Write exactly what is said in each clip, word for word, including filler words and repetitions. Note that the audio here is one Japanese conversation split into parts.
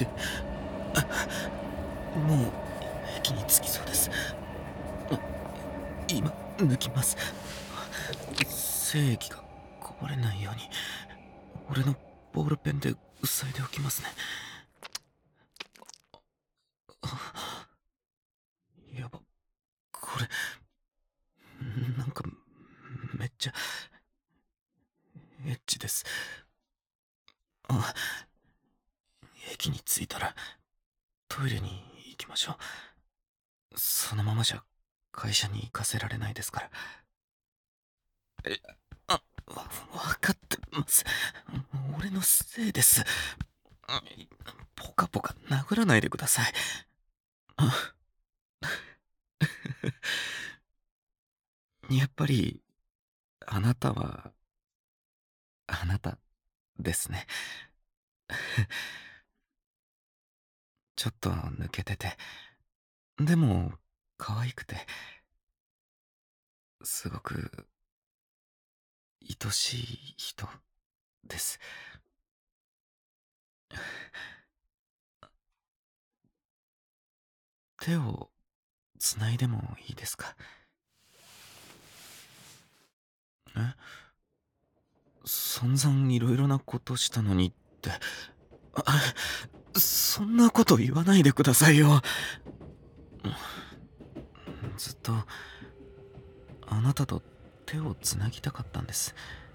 て。もう駅に着きそうです。今抜きます。精液がこぼれないように俺のボールペンで塞いでおきますね。やば、これなんかめっちゃエッチです。あ、駅に着いたらトイレに行きましょう。そのままじゃ会社に行かせられないですから。え、あ、わ、分かってます。俺のせいです。ポカポカ殴らないでください。あやっぱりあなたはあなたですね。ちょっと抜けてて、でも可愛くて、すごく愛しい人です。手をつないでもいいですか？え、散々いろいろなことしたのにって、あ、そんなこと言わないでくださいよ。ずっとあなたと手をつなぎたかったんです。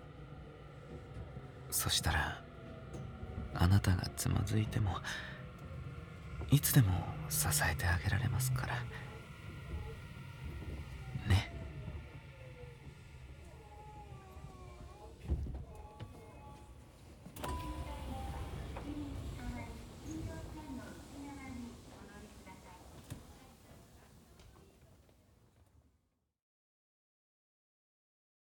そしたらあなたがつまずいてもいつでも支えてあげられますから。